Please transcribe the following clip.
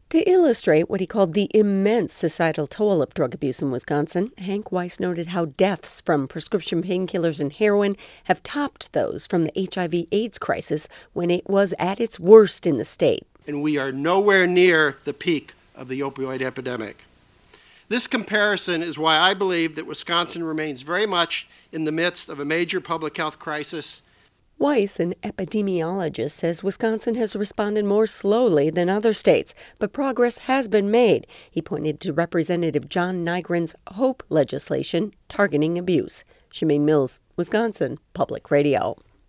To illustrate what he called the immense societal toll of drug abuse in Wisconsin, Hank Weiss noted how deaths from prescription painkillers and heroin have topped those from the HIV/AIDS crisis when it was at its worst in the state. And we are nowhere near the peak of the opioid epidemic. This comparison is why I believe that Wisconsin remains very much in the midst of a major public health crisis. Weiss, an epidemiologist, says Wisconsin has responded more slowly than other states, but progress has been made. He pointed to Representative John Nygren's HOPE legislation targeting abuse. Shemaine Mills, Wisconsin Public Radio.